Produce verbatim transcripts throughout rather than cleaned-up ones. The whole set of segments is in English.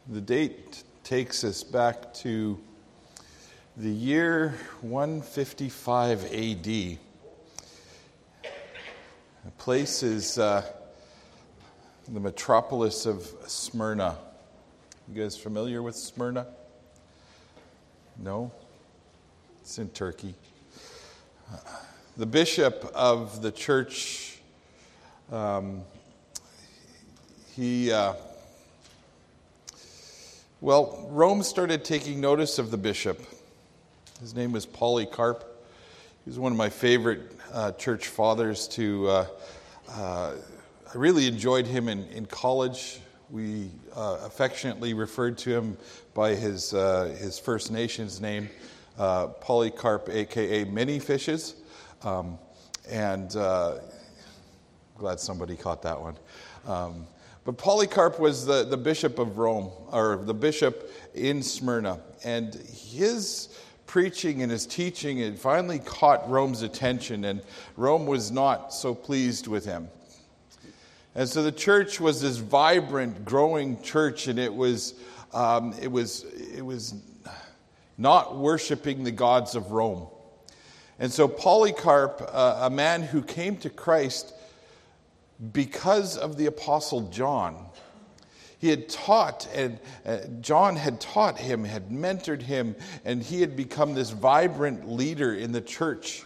The date takes us back to the year one fifty-five A D. The place is uh, the metropolis of Smyrna. You guys familiar with Smyrna? No? It's in Turkey. Uh, the bishop of the church, um, he... Uh, Well, Rome started taking notice of the bishop. His name was Polycarp. He was one of my favorite uh, church fathers to... Uh, uh, I really enjoyed him in, in college. We uh, affectionately referred to him by his uh, his First Nations name, uh, Polycarp, a k a. Many Fishes. Um, and uh, glad somebody caught that one. Um, But Polycarp was the, the bishop of Rome, or the bishop in Smyrna. And his preaching and his teaching had finally caught Rome's attention, and Rome was not so pleased with him. And so the church was this vibrant, growing church, and it was um, it was it was not worshiping the gods of Rome. And so Polycarp, uh, a man who came to Christ because of the Apostle John. He had taught, and uh, John had taught him, had mentored him, and he had become this vibrant leader in the church.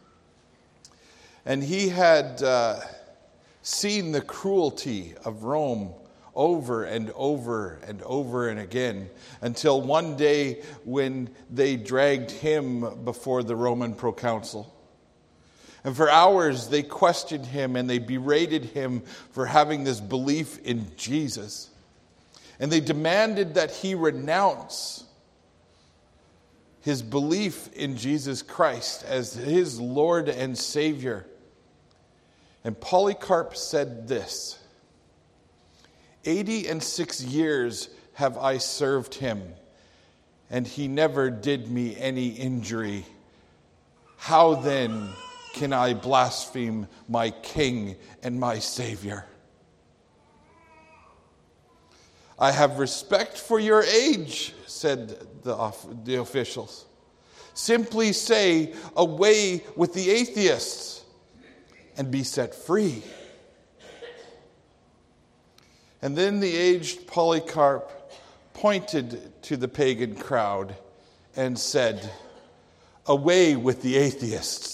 And he had uh, seen the cruelty of Rome over and over and over and again, until one day when they dragged him before the Roman proconsul. And for hours they questioned him and they berated him for having this belief in Jesus. And they demanded that he renounce his belief in Jesus Christ as his Lord and Savior. And Polycarp said this: Eighty and six years have I served him, and he never did me any injury. How then can I blaspheme my King and my Savior? I have respect for your age, said the, the officials. Simply say, away with the atheists, and be set free. And then the aged Polycarp pointed to the pagan crowd and said, away with the atheists.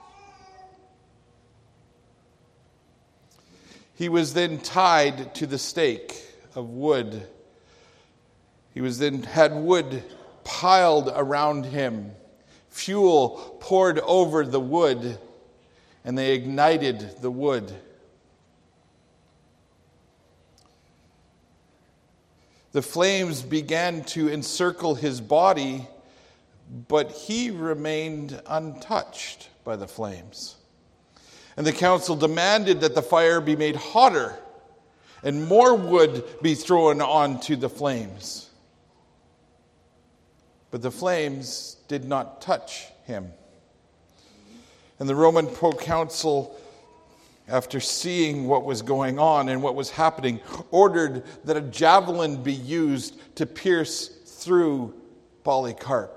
He was then tied to the stake of wood. He was then had wood piled around him, fuel poured over the wood, and they ignited the wood. The flames began to encircle his body, but he remained untouched by the flames. And the council demanded that the fire be made hotter and more wood be thrown onto the flames. But the flames did not touch him. And the Roman proconsul, after seeing what was going on and what was happening, ordered that a javelin be used to pierce through Polycarp.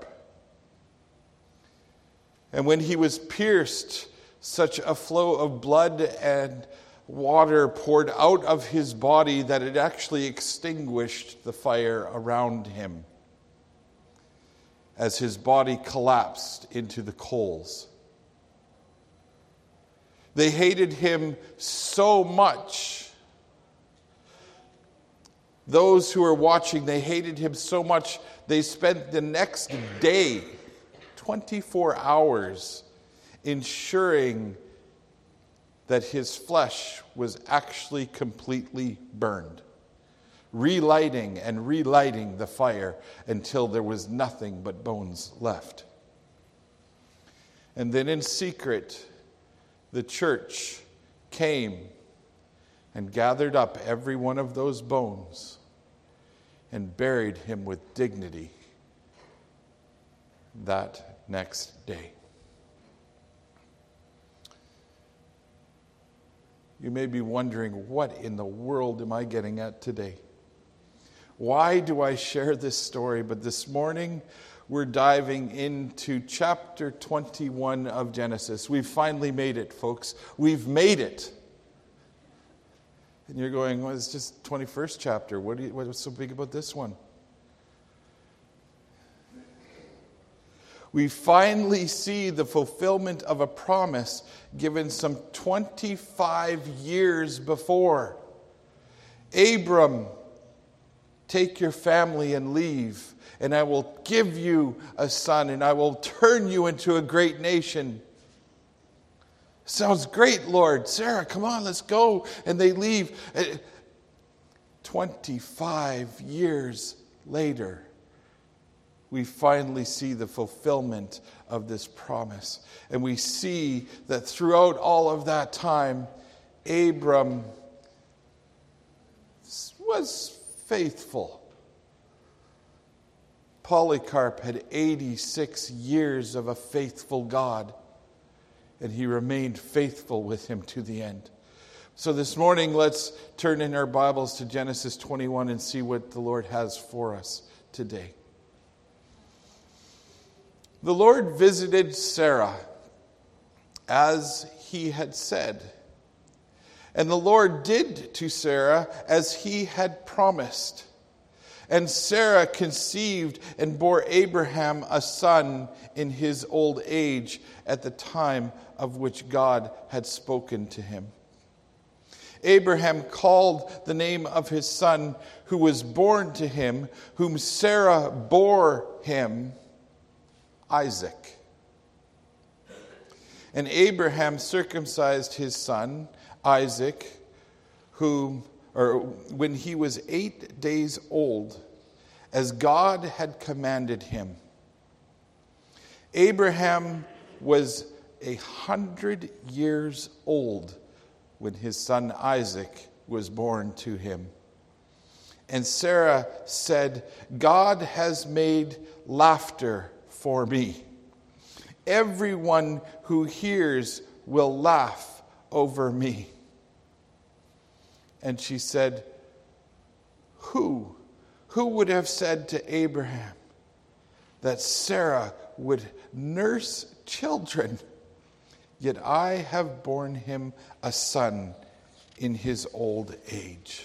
And when he was pierced, such a flow of blood and water poured out of his body that it actually extinguished the fire around him as his body collapsed into the coals. They hated him so much. Those who were watching, they hated him so much, they spent the next day, twenty-four hours, ensuring that his flesh was actually completely burned, relighting and relighting the fire until there was nothing but bones left. And then in secret, the church came and gathered up every one of those bones and buried him with dignity that next day. You may be wondering, what in the world am I getting at today? Why do I share this story? But this morning, we're diving into chapter twenty-one of Genesis. We've finally made it, folks. We've made it. And you're going, well, it's just twenty-first chapter. What do you, what's so big about this one? We finally see the fulfillment of a promise given some twenty-five years before. Abram, take your family and leave, and I will give you a son, and I will turn you into a great nation. Sounds great, Lord. Sarah, come on, let's go. And they leave. twenty-five years later, we finally see the fulfillment of this promise. And we see that throughout all of that time, Abram was faithful. Polycarp had eighty-six years of a faithful God, and he remained faithful with him to the end. So this morning, let's turn in our Bibles to Genesis twenty-one and see what the Lord has for us today. The Lord visited Sarah as he had said. And the Lord did to Sarah as he had promised. And Sarah conceived and bore Abraham a son in his old age at the time of which God had spoken to him. Abraham called the name of his son who was born to him, whom Sarah bore him, Isaac. And Abraham circumcised his son, Isaac, who, or when he was eight days old, as God had commanded him. Abraham was a hundred years old when his son Isaac was born to him. And Sarah said, God has made laughter for me. Everyone who hears will laugh over me. And she said, Who? Who would have said to Abraham that Sarah would nurse children? Yet I have borne him a son in his old age.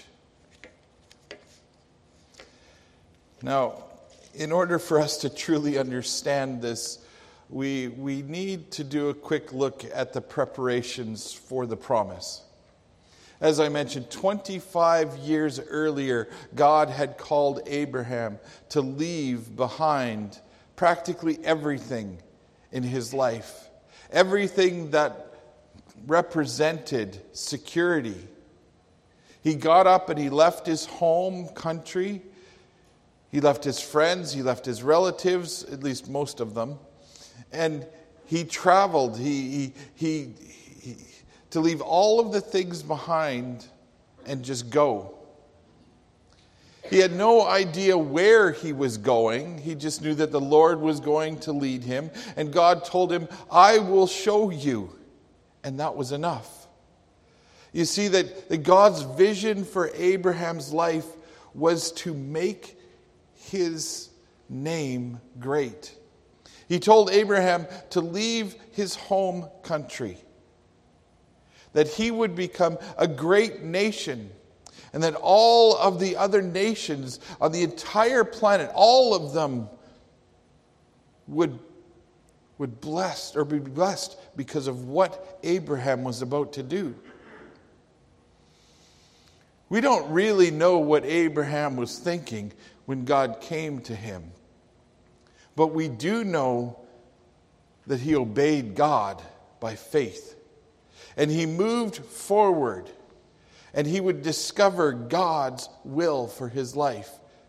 Now, in order for us to truly understand this, we, we need to do a quick look at the preparations for the promise. As I mentioned, twenty-five years earlier, God had called Abraham to leave behind practically everything in his life. Everything that represented security. He got up and he left his home country. He left his friends. He left his relatives, at least most of them. And he traveled. He, he, he, he to leave all of the things behind and just go. He had no idea where he was going. He just knew that the Lord was going to lead him. And God told him, I will show you. And that was enough. You see that, that God's vision for Abraham's life was to make his name great. He told Abraham to leave his home country, that he would become a great nation, and that all of the other nations on the entire planet, all of them would, would blessed or be blessed because of what Abraham was about to do. We don't really know what Abraham was thinking when God came to him. But we do know that he obeyed God by faith. And he moved forward. And he would discover God's will for his life.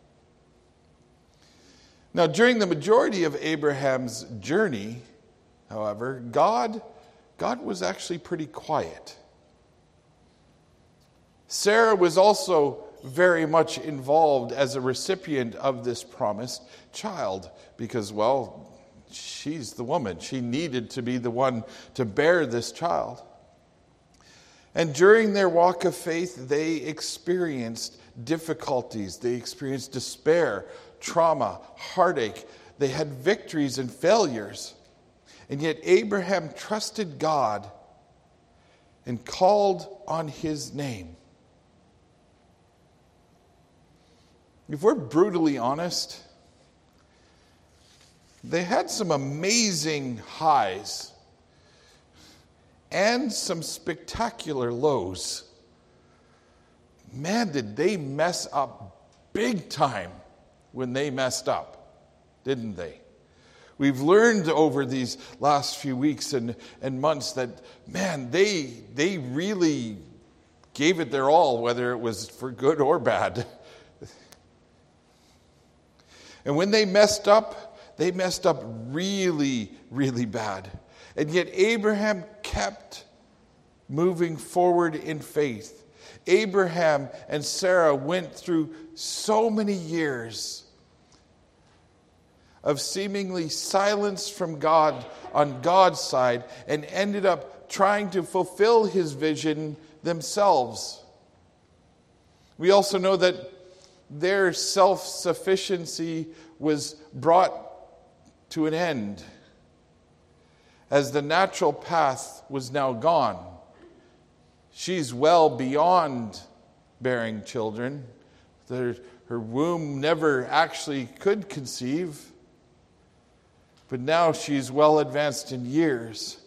Now, during the majority of Abraham's journey, however, God, God was actually pretty quiet. Sarah was also very much involved as a recipient of this promised child because, well, she's the woman. She needed to be the one to bear this child. And during their walk of faith, they experienced difficulties. They experienced despair, trauma, heartache. They had victories and failures. And yet Abraham trusted God and called on his name. If we're brutally honest, they had some amazing highs and some spectacular lows. Man, did they mess up big time when they messed up, didn't they? We've learned over these last few weeks and, and months that, man, they, they really gave it their all, whether it was for good or bad. And when they messed up, they messed up really, really bad. And yet Abraham kept moving forward in faith. Abraham and Sarah went through so many years of seemingly silence from God on God's side and ended up trying to fulfill his vision themselves. We also know that their self-sufficiency was brought to an end as the natural path was now gone. She's well beyond bearing children. Her, her womb never actually could conceive. But now she's well advanced in years.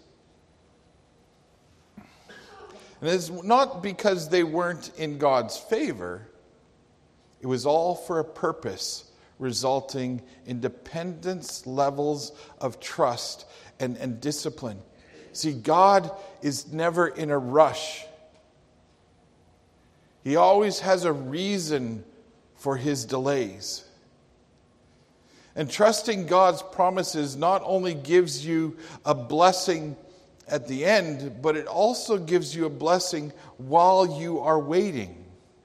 And it's not because they weren't in God's favor. It was all for a purpose, resulting in dependence levels of trust and, and discipline. See, God is never in a rush. He always has a reason for his delays. And trusting God's promises not only gives you a blessing at the end, but it also gives you a blessing while you are waiting.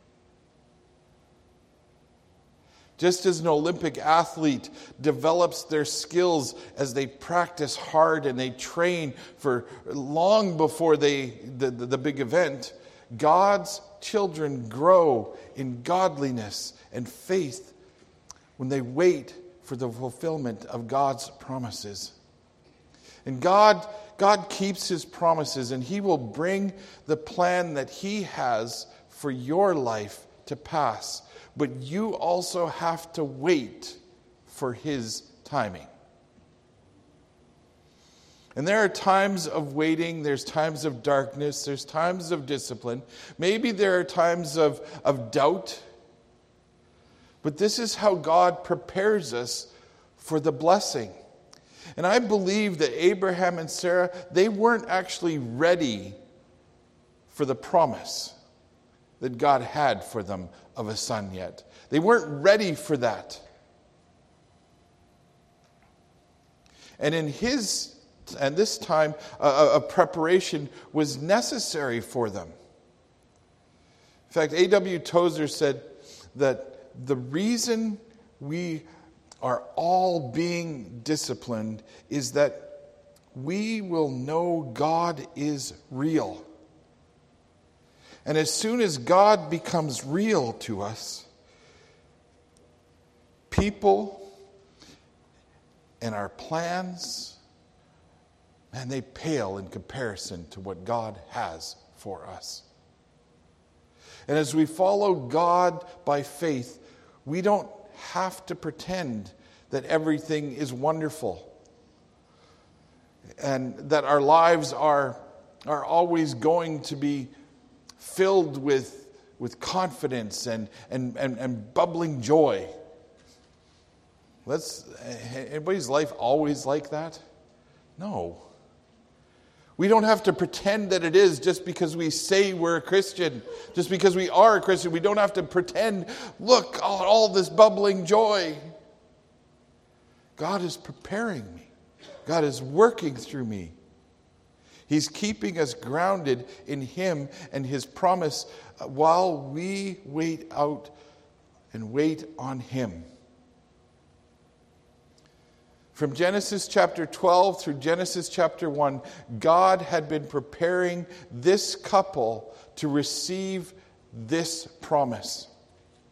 Just as an Olympic athlete develops their skills as they practice hard and they train for long before they the, the, the big event, God's children grow in godliness and faith when they wait for the fulfillment of God's promises. And God, God keeps his promises, and he will bring the plan that he has for your life to pass. But you also have to wait for his timing. And there are times of waiting, there's times of darkness, there's times of discipline. Maybe there are times of, of doubt. But this is how God prepares us for the blessing. And I believe that Abraham and Sarah, they weren't actually ready for the promise that God had for them of a son yet. They weren't ready for that. And in his and this time, a, a preparation was necessary for them. In fact, A W Tozer said that the reason we are all being disciplined is that we will know God is real. And as soon as God becomes real to us, people and our plans, man, they pale in comparison to what God has for us. And as we follow God by faith, we don't have to pretend that everything is wonderful and that our lives are, are always going to be filled with, with confidence and, and, and, and bubbling joy. Let's, anybody's life always like that? No. We don't have to pretend that it is just because we say we're a Christian. Just because we are a Christian, we don't have to pretend, look, all, all this bubbling joy. God is preparing me. God is working through me. He's keeping us grounded in him and his promise while we wait out and wait on him. From Genesis chapter twelve through Genesis chapter one, God had been preparing this couple to receive this promise.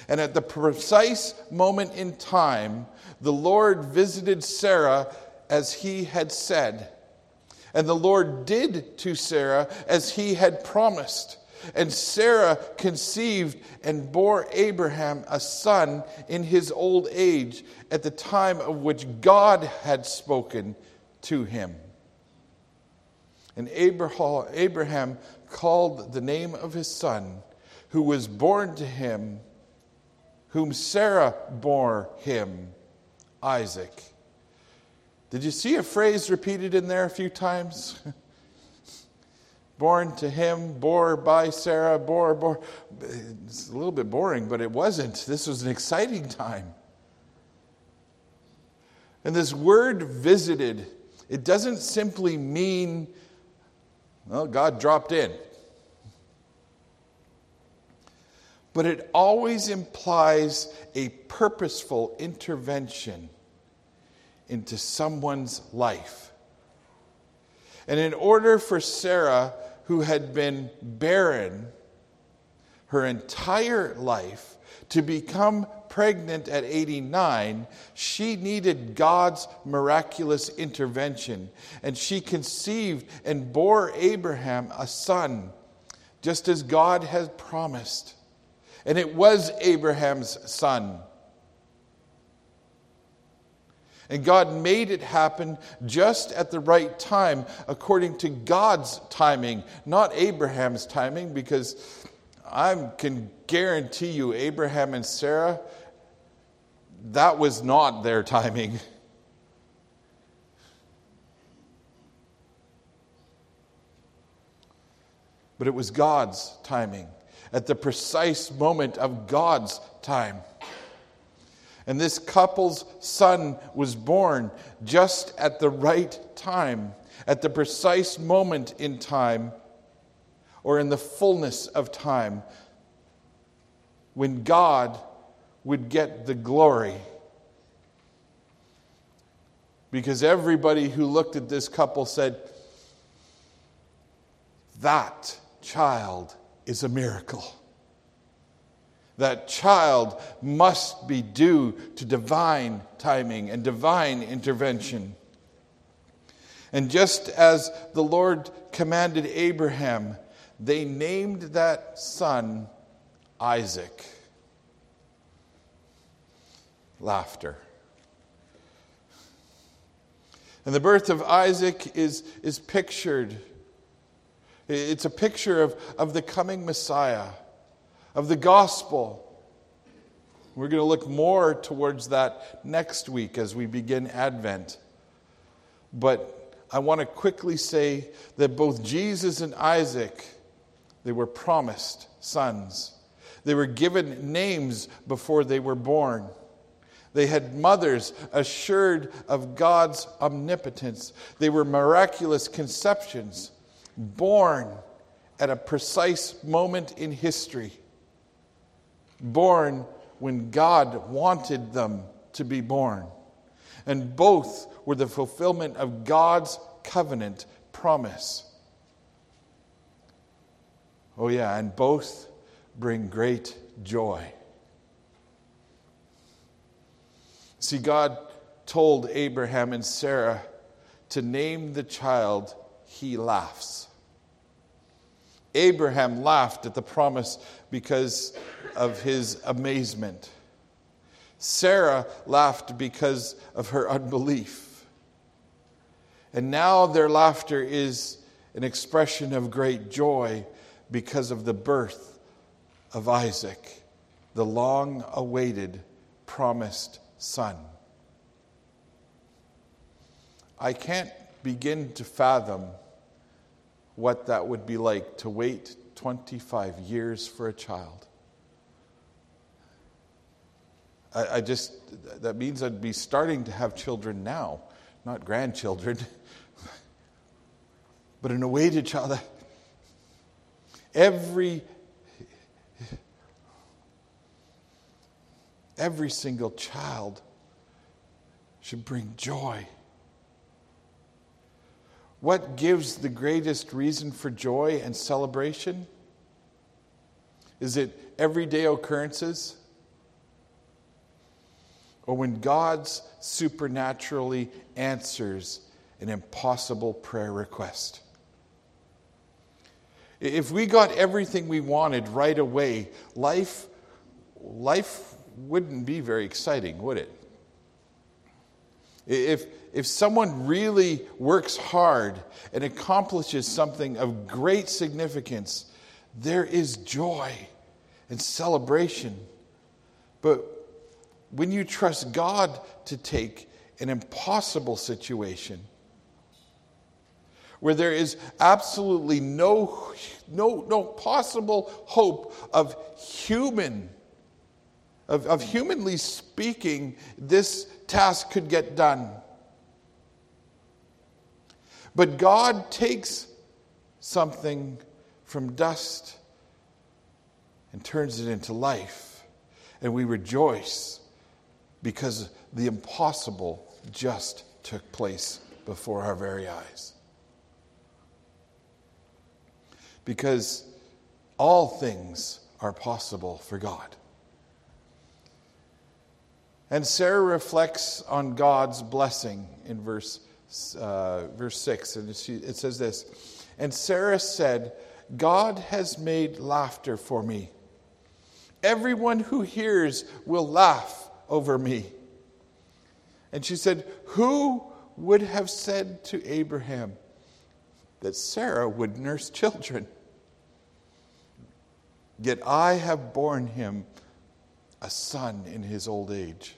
And at the precise moment in time, the Lord visited Sarah as he had said. And the Lord did to Sarah as he had promised. And Sarah conceived and bore Abraham a son in his old age at the time of which God had spoken to him. And Abraham called the name of his son, who was born to him, whom Sarah bore him, Isaac. Did you see a phrase repeated in there a few times? Born to him, bore by Sarah, bore, bore. It's a little bit boring, but it wasn't. This was an exciting time. And this word visited, it doesn't simply mean, well, God dropped in. But it always implies a purposeful intervention into someone's life. And in order for Sarah, who had been barren her entire life, to become pregnant at eighty-nine, she needed God's miraculous intervention. And she conceived and bore Abraham a son, just as God had promised. And it was Abraham's son. And God made it happen just at the right time, according to God's timing, not Abraham's timing, because I can guarantee you, Abraham and Sarah, that was not their timing. But it was God's timing, at the precise moment of God's time. And this couple's son was born just at the right time, at the precise moment in time, or in the fullness of time, when God would get the glory. Because everybody who looked at this couple said, that child is a miracle. That child must be due to divine timing and divine intervention. And just as the Lord commanded Abraham, they named that son Isaac. Laughter. And the birth of Isaac is, is pictured. It's a picture of, of the coming Messiah, of the gospel. We're going to look more towards that next week as we begin Advent. But I want to quickly say that both Jesus and Isaac, they were promised sons. They were given names before they were born. They had mothers assured of God's omnipotence. They were miraculous conceptions, born at a precise moment in history. Born when God wanted them to be born. And both were the fulfillment of God's covenant promise. Oh yeah, and both bring great joy. See, God told Abraham and Sarah to name the child, he laughs. Abraham laughed at the promise because of his amazement. Sarah laughed because of her unbelief. And now their laughter is an expression of great joy because of the birth of Isaac, the long-awaited promised son. I can't begin to fathom what that would be like to wait twenty-five years for a child. I, I just, that means I'd be starting to have children now, not grandchildren, but an awaited child. Every, every single child should bring joy. What gives the greatest reason for joy and celebration? Is it everyday occurrences? or when God supernaturally answers an impossible prayer request. If we got everything we wanted right away, life, life wouldn't be very exciting, would it? If, if someone really works hard and accomplishes something of great significance, there is joy and celebration. But when you trust God to take an impossible situation, where there is absolutely no, no, no possible hope of human, of, of humanly speaking, this task could get done. But God takes something from dust and turns it into life. And we rejoice because the impossible just took place before our very eyes. Because all things are possible for God. And Sarah reflects on God's blessing in verse uh, verse six, and it says this: "And Sarah said, 'God has made laughter for me. Everyone who hears will laugh over me.' And she said, 'Who would have said to Abraham that Sarah would nurse children? Yet I have borne him a son in his old age.'"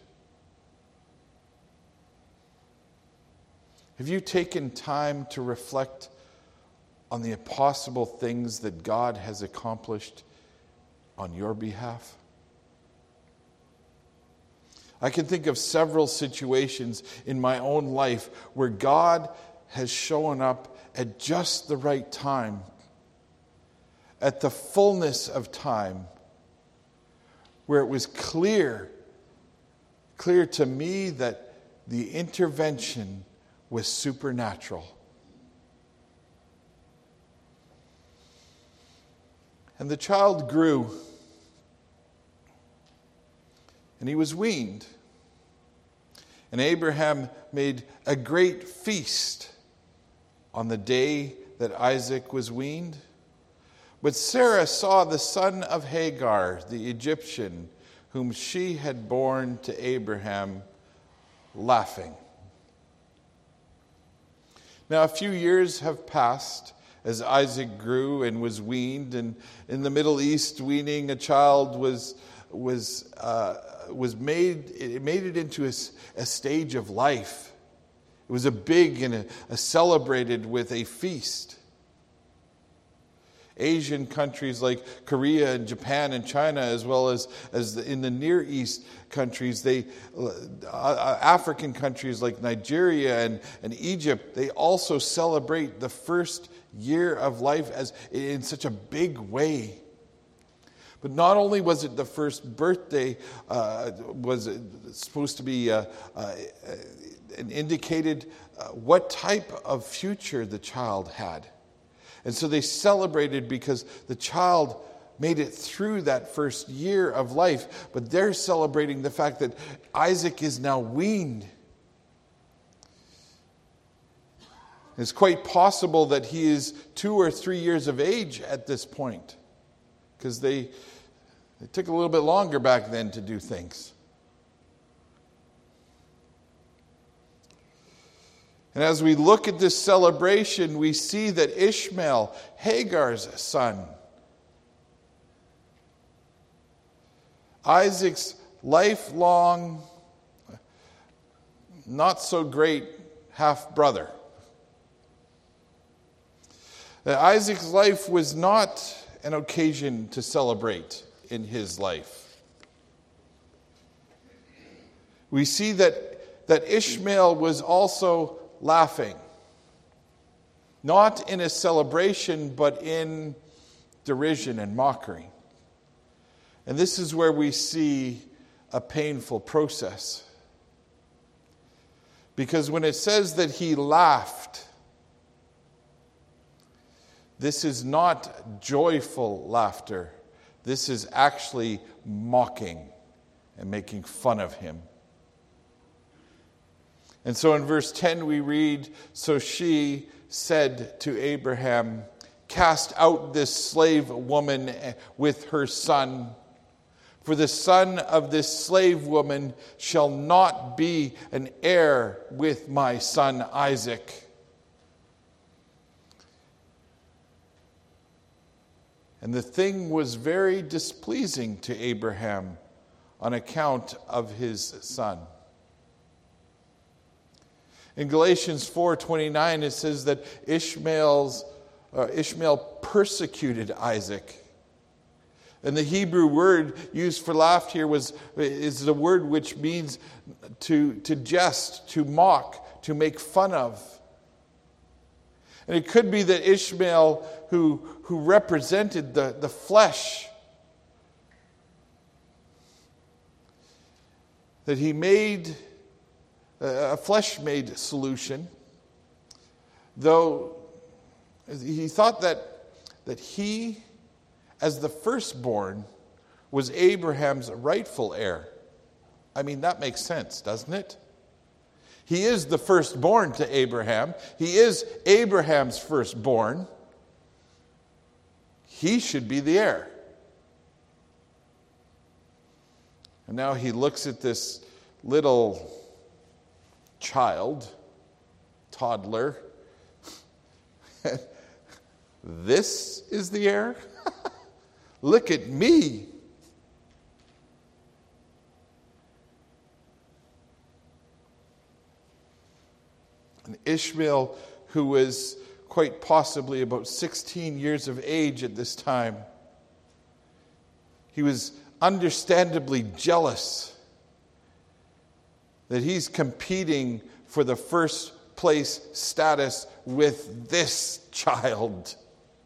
Have you taken time to reflect on the impossible things that God has accomplished on your behalf? I can think of several situations in my own life where God has shown up at just the right time, at the fullness of time, where it was clear, clear to me that the intervention was supernatural. And the child grew, and he was weaned. And Abraham made a great feast on the day that Isaac was weaned. But Sarah saw the son of Hagar, the Egyptian, whom she had borne to Abraham, laughing. Now, a few years have passed as Isaac grew and was weaned, and in the Middle East, weaning a child was was uh, was made. It made it into a, a stage of life. It was a big and a, a celebrated with a feast. Asian countries like Korea and Japan and China, as well as, as the, in the Near East countries, they uh, African countries like Nigeria and, and Egypt, they also celebrate the first year of life as in such a big way. But not only was it the first birthday, uh, was it supposed to be uh, uh, an indicated uh, what type of future the child had. And so they celebrated because the child made it through that first year of life. But they're celebrating the fact that Isaac is now weaned. It's quite possible that he is two or three years of age at this point. Because they, they took a little bit longer back then to do things. And as we look at this celebration, we see that Ishmael, Hagar's son, Isaac's lifelong, not so great half-brother. That Isaac's life was not an occasion to celebrate in his life. We see that, that Ishmael was also laughing, not in a celebration, but in derision and mockery. And this is where we see a painful process. Because when it says that he laughed, this is not joyful laughter. This is actually mocking and making fun of him. And so in verse ten we read, "So she said to Abraham, 'Cast out this slave woman with her son, for the son of this slave woman shall not be an heir with my son Isaac.' And the thing was very displeasing to Abraham on account of his son." In Galatians four twenty-nine, it says that Ishmael's, uh, Ishmael persecuted Isaac. And the Hebrew word used for laughed here was is the word which means to, to jest, to mock, to make fun of. And it could be that Ishmael, who, who represented the, the flesh, that he made a flesh-made solution, though he thought that, that he, as the firstborn, was Abraham's rightful heir. I mean, that makes sense, doesn't it? He is the firstborn to Abraham. He is Abraham's firstborn. He should be the heir. And now he looks at this little child, toddler. This is the heir? Look at me. And Ishmael, who was quite possibly about sixteen years of age at this time, he was understandably jealous that he's competing for the first place status with this child.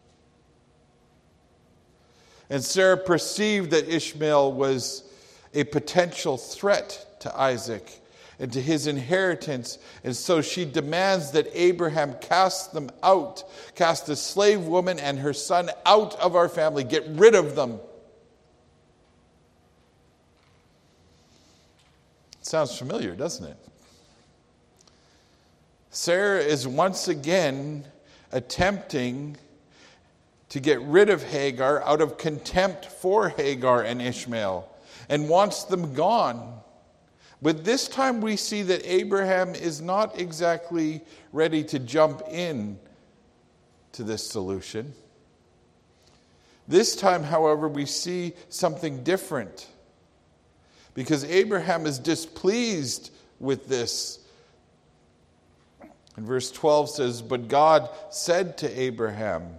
And Sarah perceived that Ishmael was a potential threat to Isaac and to his inheritance. And so she demands that Abraham cast them out, cast the slave woman and her son out of our family, get rid of them. Sounds familiar, doesn't it? Sarah is once again attempting to get rid of Hagar out of contempt for Hagar and Ishmael and wants them gone. But this time we see that Abraham is not exactly ready to jump in to this solution. This time, however, we see something different, because Abraham is displeased with this. And verse twelve says, "But God said to Abraham,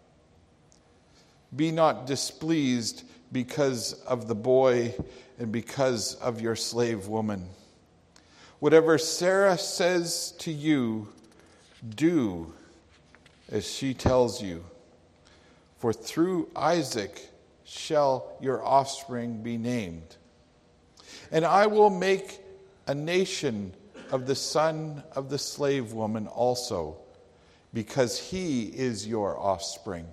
'Be not displeased because of the boy and because of your slave woman. Whatever Sarah says to you, do as she tells you. For through Isaac shall your offspring be named. And I will make a nation of the son of the slave woman also, because he is your offspring.'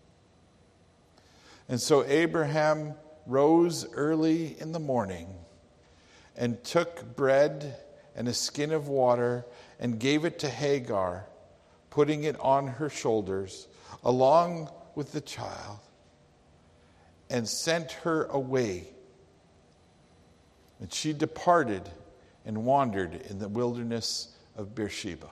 And so Abraham rose early in the morning and took bread and a skin of water and gave it to Hagar, putting it on her shoulders along with the child, and sent her away. And she departed and wandered in the wilderness of Beersheba."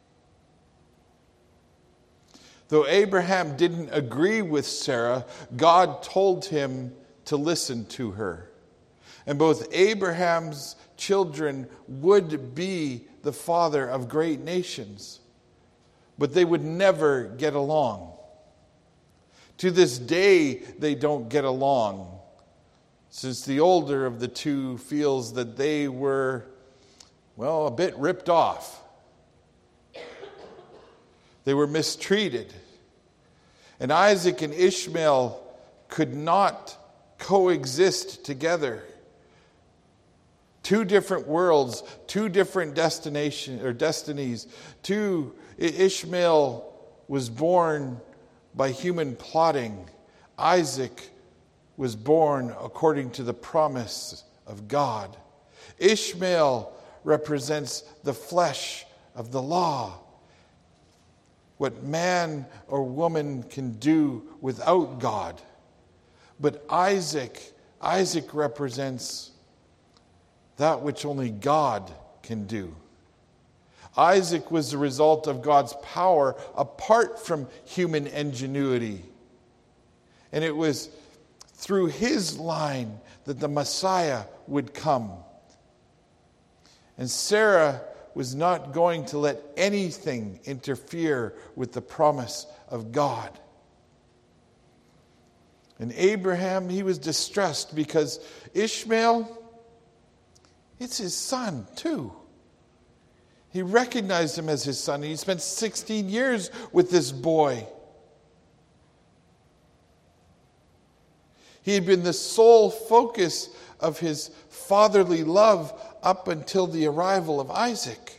Though Abraham didn't agree with Sarah, God told him to listen to her. And both Abraham's children would be the father of great nations, but they would never get along. To this day, they don't get along, since the older of the two feels that they were, well, a bit ripped off. They were mistreated. And Isaac and Ishmael could not coexist together. Two different worlds, two different destinations or destinies. Two, Ishmael was born by human plotting. Isaac was born according to the promise of God. Ishmael represents the flesh of the law, what man or woman can do without God. But Isaac, Isaac represents that which only God can do. Isaac was the result of God's power apart from human ingenuity. And it was through his line that the Messiah would come. And Sarah was not going to let anything interfere with the promise of God. And Abraham, he was distressed because Ishmael, it's his son too. He recognized him as his son. He spent sixteen years with this boy. He had been the sole focus of his fatherly love up until the arrival of Isaac.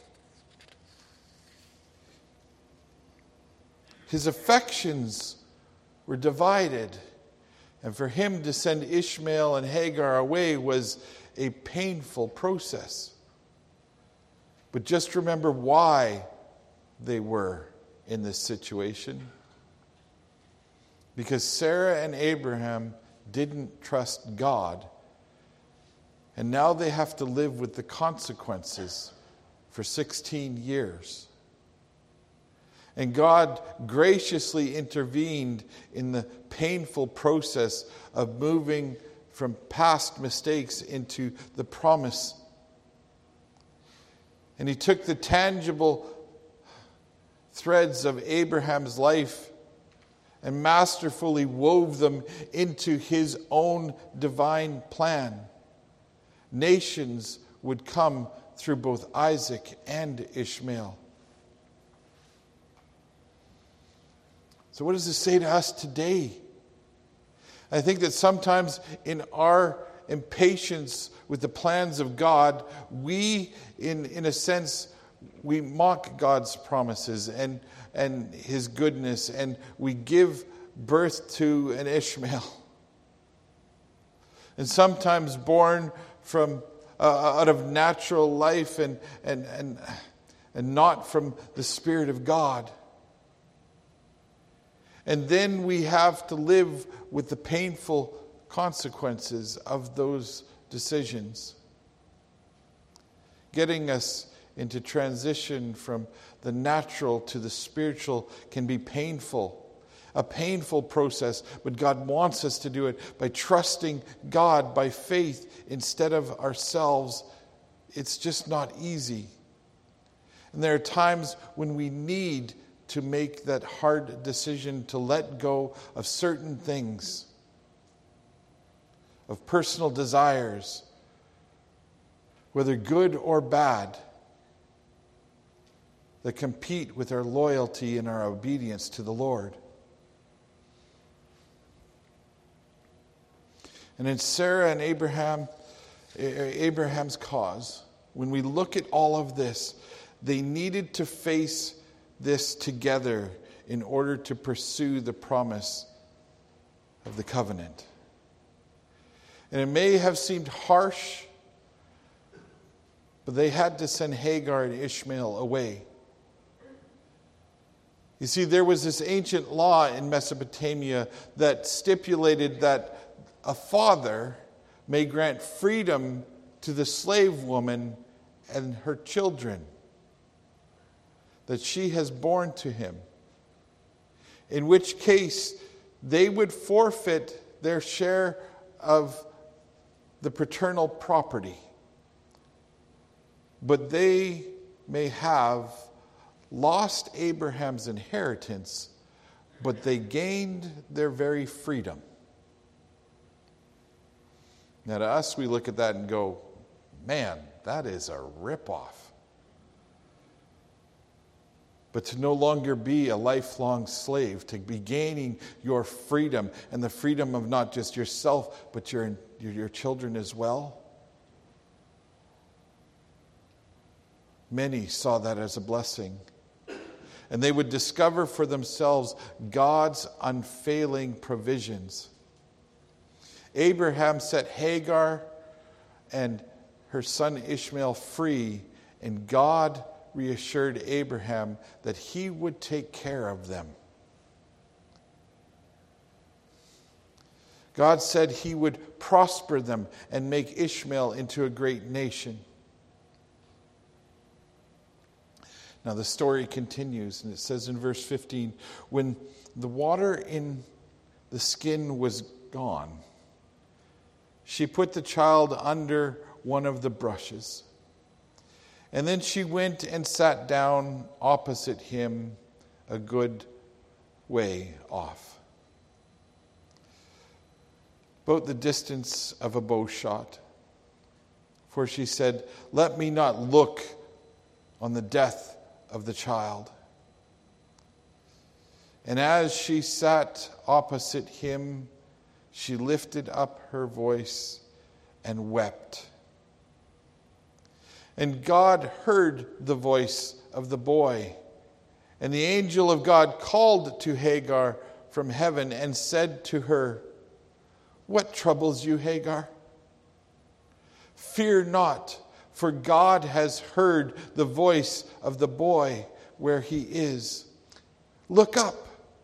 His affections were divided, and for him to send Ishmael and Hagar away was a painful process. But just remember why they were in this situation. Because Sarah and Abraham didn't trust God, and now they have to live with the consequences for sixteen years. And God graciously intervened in the painful process of moving from past mistakes into the promise. And he took the tangible threads of Abraham's life and masterfully wove them into his own divine plan. Nations would come through both Isaac and Ishmael. So what does this say to us today? I think that sometimes in our impatience with the plans of God, we, in, in a sense, we mock God's promises and, and his goodness, and we give birth to an Ishmael. And sometimes born from uh, out of natural life and, and, and, and not from the Spirit of God. And then we have to live with the painful consequences of those decisions, getting us into transition from the natural to the spiritual can be painful, a painful process, but God wants us to do it by trusting God by faith instead of ourselves. It's just not easy. And there are times when we need to make that hard decision to let go of certain things, of personal desires, whether good or bad, that compete with our loyalty and our obedience to the Lord. And in Sarah and Abraham, Abraham's cause, when we look at all of this, they needed to face this together in order to pursue the promise of the covenant. And it may have seemed harsh, but they had to send Hagar and Ishmael away. You see, there was this ancient law in Mesopotamia that stipulated that a father may grant freedom to the slave woman and her children that she has borne to him, in which case they would forfeit their share of the paternal property. But they may have lost Abraham's inheritance, but they gained their very freedom. Now to us, we look at that and go, man, that is a ripoff. But to no longer be a lifelong slave, to be gaining your freedom and the freedom of not just yourself, but your, your, your children as well. Many saw that as a blessing. And they would discover for themselves God's unfailing provisions. Abraham set Hagar and her son Ishmael free, And God reassured Abraham that he would take care of them. God said he would prosper them and make Ishmael into a great nation. Now the story continues, and it says in verse fifteen, when the water in the skin was gone, she put the child under one of the brushes. And then she went and sat down opposite him a good way off, about the distance of a bow shot. For she said, "Let me not look on the death of the child." And as she sat opposite him, she lifted up her voice and wept. And God heard the voice of the boy. And the angel of God called to Hagar from heaven and said to her, "What troubles you, Hagar? Fear not, for God has heard the voice of the boy where he is. Look up.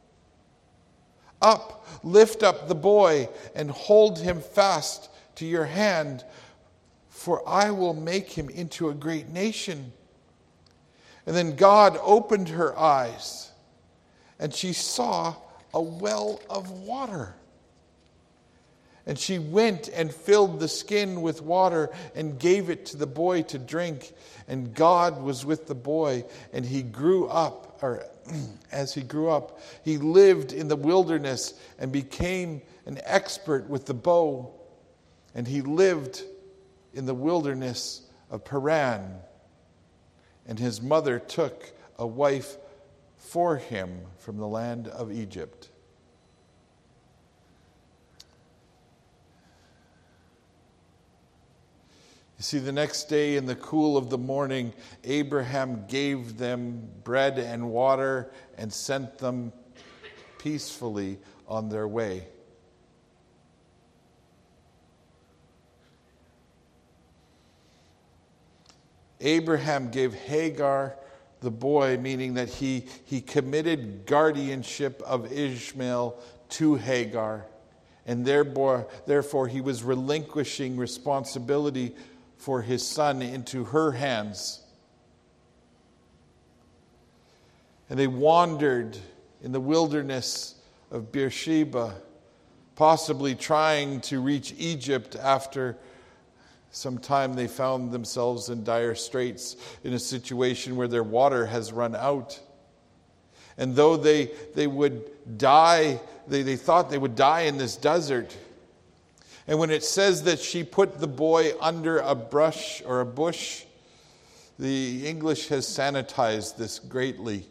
Up, lift up the boy and hold him fast to your hand, for I will make him into a great nation." And then God opened her eyes, and she saw a well of water. And she went and filled the skin with water and gave it to the boy to drink. And God was with the boy, and he grew up, or as he grew up, he lived in the wilderness and became an expert with the bow. And he lived in the wilderness of Paran. And his mother took a wife for him from the land of Egypt. You see, the next day in the cool of the morning, Abraham gave them bread and water and sent them peacefully on their way. Abraham gave Hagar the boy, meaning that he, he committed guardianship of Ishmael to Hagar. And therefore, therefore he was relinquishing responsibility for his son into her hands. And they wandered in the wilderness of Beersheba, possibly trying to reach Egypt. After some time they found themselves in dire straits, in a situation where their water has run out. And though they, they would die, they, they thought they would die in this desert. And when it says that she put the boy under a brush or a bush, the English has sanitized this greatly.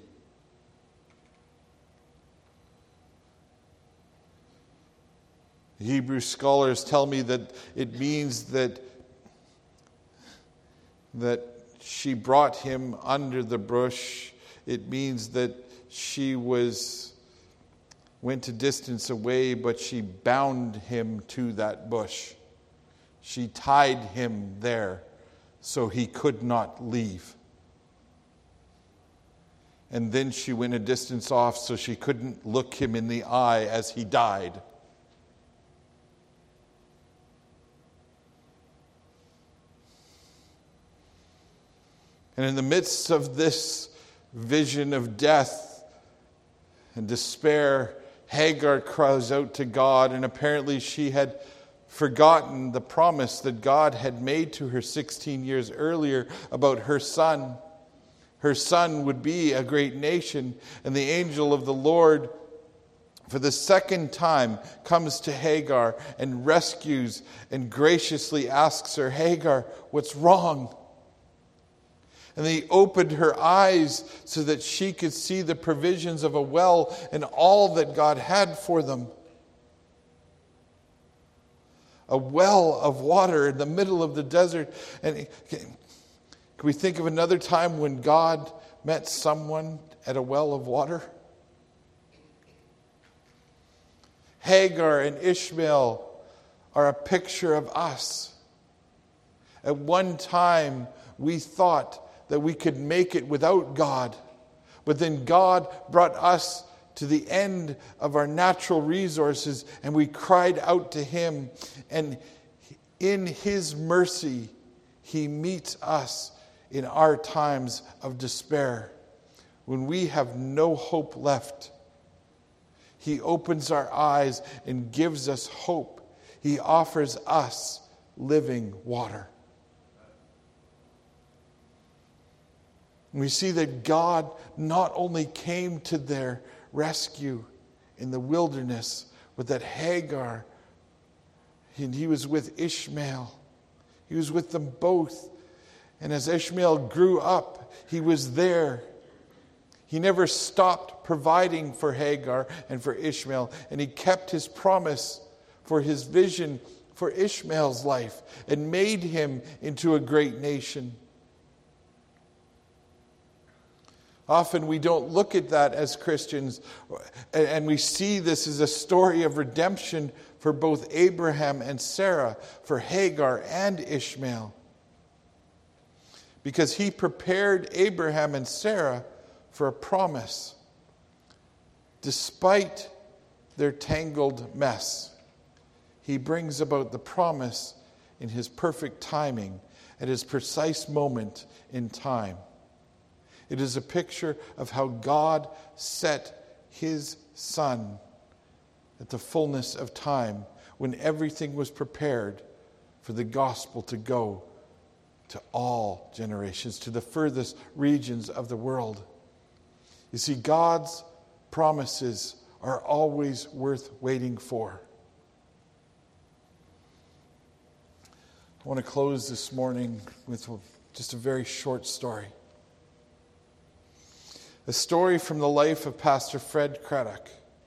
Hebrew scholars tell me that it means that, that she brought him under the bush. It means that she was went a distance away, but she bound him to that bush. She tied him there so he could not leave. And then she went a distance off so she couldn't look him in the eye as he died. And in the midst of this vision of death and despair, Hagar cries out to God, and apparently she had forgotten the promise that God had made to her sixteen years earlier about her son. Her son would be a great nation, and the angel of the Lord, for the second time, comes to Hagar and rescues and graciously asks her, "Hagar, what's wrong?" And he opened her eyes so that she could see the provisions of a well and all that God had for them. A well of water in the middle of the desert. And can we think of another time when God met someone at a well of water? Hagar and Ishmael are a picture of us. At one time, we thought that we could make it without God. But then God brought us to the end of our natural resources, and we cried out to Him. And in His mercy, He meets us in our times of despair. When we have no hope left, He opens our eyes and gives us hope. He offers us living water. We see that God not only came to their rescue in the wilderness, but that Hagar, and he was with Ishmael. He was with them both. And as Ishmael grew up, he was there. He never stopped providing for Hagar and for Ishmael. And he kept his promise for his vision for Ishmael's life and made him into a great nation. Often we don't look at that as Christians, and we see this as a story of redemption for both Abraham and Sarah, for Hagar and Ishmael. Because he prepared Abraham and Sarah for a promise. Despite their tangled mess, He brings about the promise in His perfect timing at His precise moment in time. It is a picture of how God set His Son at the fullness of time, when everything was prepared for the gospel to go to all generations, to the furthest regions of the world. You see, God's promises are always worth waiting for. I want to close this morning with just a very short story. A story from the life of Pastor Fred Craddock.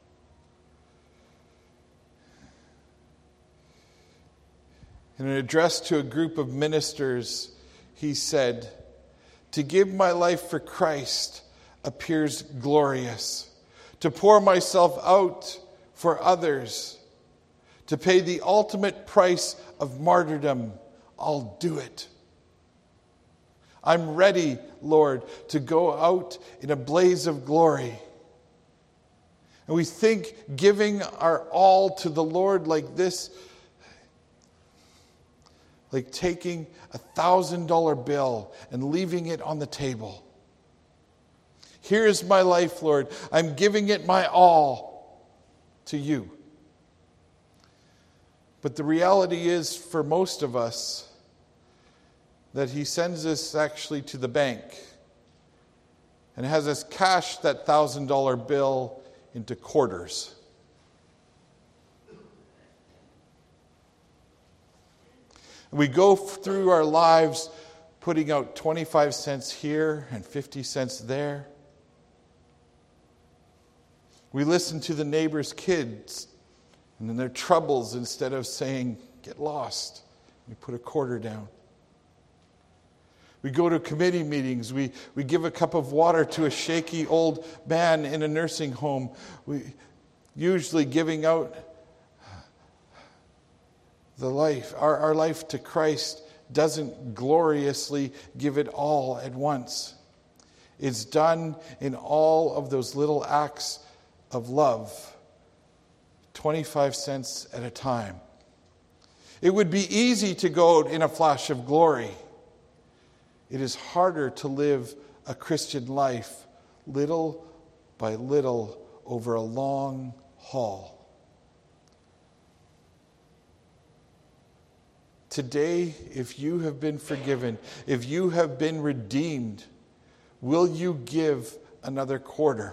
In an address to a group of ministers, he said, "To give my life for Christ appears glorious. To pour myself out for others, to pay the ultimate price of martyrdom, I'll do it. I'm ready, Lord, to go out in a blaze of glory." And we think giving our all to the Lord like this, like taking a thousand dollar bill and leaving it on the table. Here's my life, Lord. I'm giving it my all to you. But the reality is, for most of us, that He sends us actually to the bank and has us cash that thousand dollar bill into quarters. We go through our lives putting out twenty-five cents here and fifty cents there. We listen to the neighbor's kids and then their troubles, instead of saying, "Get lost." We put a quarter down. We go to committee meetings. We, we give a cup of water to a shaky old man in a nursing home. We usually giving out the life, our, our life to Christ doesn't gloriously give it all at once. It's done in all of those little acts of love, twenty-five cents at a time. It would be easy to go out in a flash of glory. It is harder to live a Christian life little by little over a long haul. Today, if you have been forgiven, if you have been redeemed, will you give another quarter?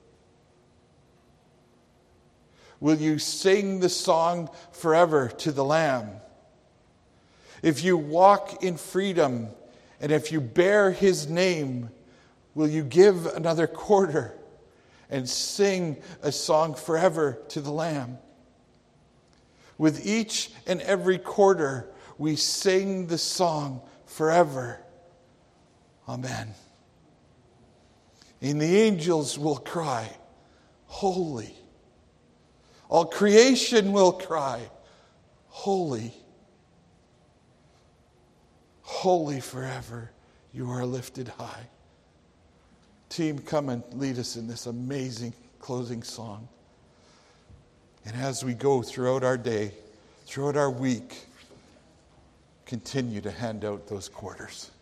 Will you sing the song forever to the Lamb? If you walk in freedom and if you bear His name, will you give another quarter and sing a song forever to the Lamb? With each and every quarter, we sing the song forever. Amen. And the angels will cry, "Holy." All creation will cry, "Holy, holy forever. You are lifted high. Team, come and lead us in this amazing closing song. And as we go throughout our day, throughout our week, continue to hand out those quarters.